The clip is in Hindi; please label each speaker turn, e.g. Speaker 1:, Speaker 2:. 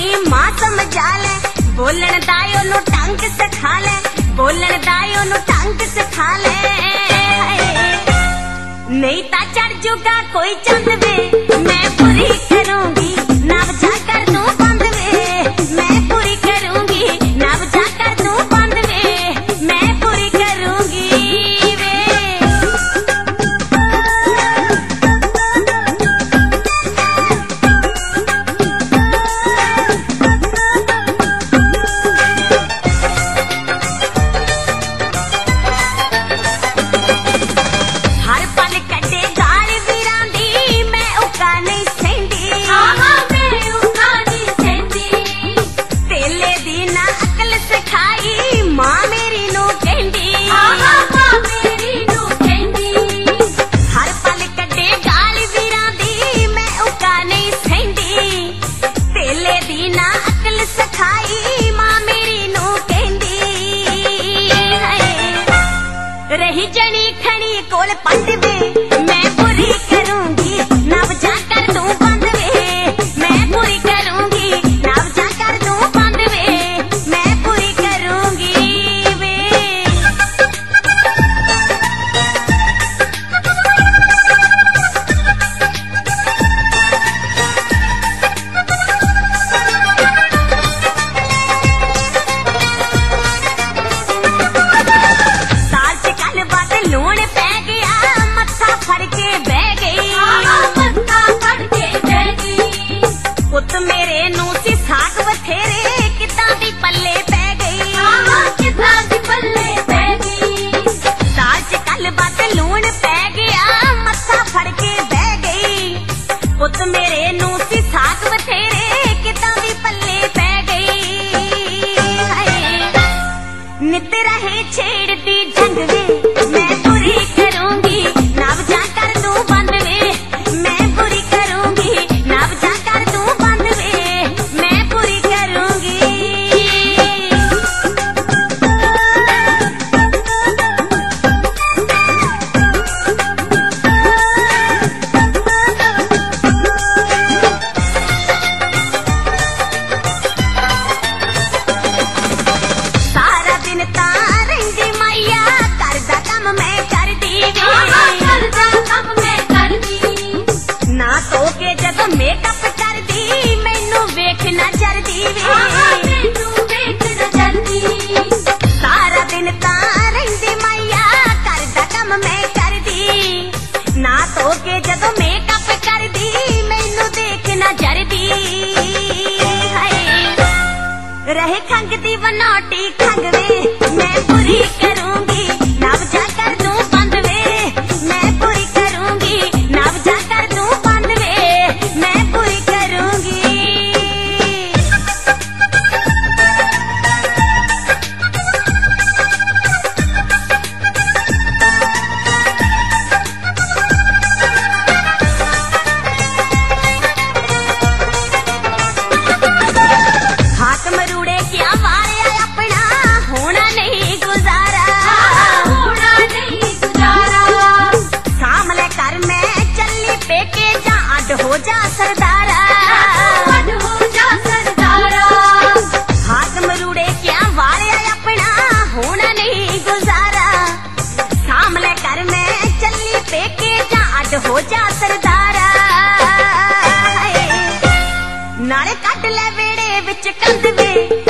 Speaker 1: नहीं मां समझा ले, बोलन दा ओनू ढंग सिखा ले, बोलन दा ओनू ढंग सिखा ले। नहीं ता चढ़ जूगा कोई चंद वे, मैं पूरी करूंगी ना बजा कर दूं बंद वे, मैं पूरी करूंगी ना बजा कर दूं बंद वे, मैं पूरी करूंगी वे। हर पल कटे गाल वीरां दी, मैं उका नहीं सेंदी, मैं उका नहीं सेंदी। तेले दी ना अकल सिखाई मां मेरी नू कहंदी, मां मेरी नू कहंदी। हर पल कटे गाल वीरां दी, मैं उका नहीं सेंदी, तेले दी ना अकल सिखाई मां मेरी नू कहंदी। रही जनी खनी कोल पंड वे, मैं पूरी करूंगी ना बजा कर दूं बंद वे, मैं पूरी करूंगी ना बजा कर दूं बंद वे, मैं पूरी करूंगी वे। साल च कल बात लूण पै गया, मत्था फड़ के बह गई, मत्था फड़ के बह गई। पुत मेरे नू सी साग बथेरे, किदां दी पल्ले पै गई, किदां दी पल्ले पै गई। साल च कल बात लूण पै गया, मत्था फड़ के बह गई। पुत मेरे नू सी साग बथेरे, किदां दी पल्ले पै गई। नित रहे छेड़ती जंग वे, मैं पूरी करूंगी ना बजा कर दूं बंद वे, मैं पूरी करूंगी ना बजा कर दूं बंद वे, मैं पूरी करूंगी। सारा दिन तां रहिंदी माइया, करदा कम मैं करदी वे, करदा कम मैं करदी। ना तो के जदों मेकअप करदी, मैनू वेख ना जरदी वे, मैनू वेख ना जरदी। सारा दिन तां रहिंदी माइया, करदा कम मैं करदी। ना तो के जदों मेकअप करदी, मैनू देख ना जरदी। रहे खंग दी बनौटी खंग वे, मैं पूरी करूंगी ना बजा कर दूं बंद वे, मैं पूरी करूंगी ना बजा कर दूं बंद वे, मैं पूरी करूंगी। हाथ मरूड़े क्या मारे अपना, होना नहीं गुजारा, होना नहीं गुजारा। सामले कर मैं चली पेके, जा अड हो जा सरदारा, अड हो जा सरदारा। हाथ मरूड़े क्या मारे अपना, होना नहीं गुजारा। सामले कर मैं चली पेके, जा अड हो जा सरदारा। नाले कट ले वेड़े विच कंध वे,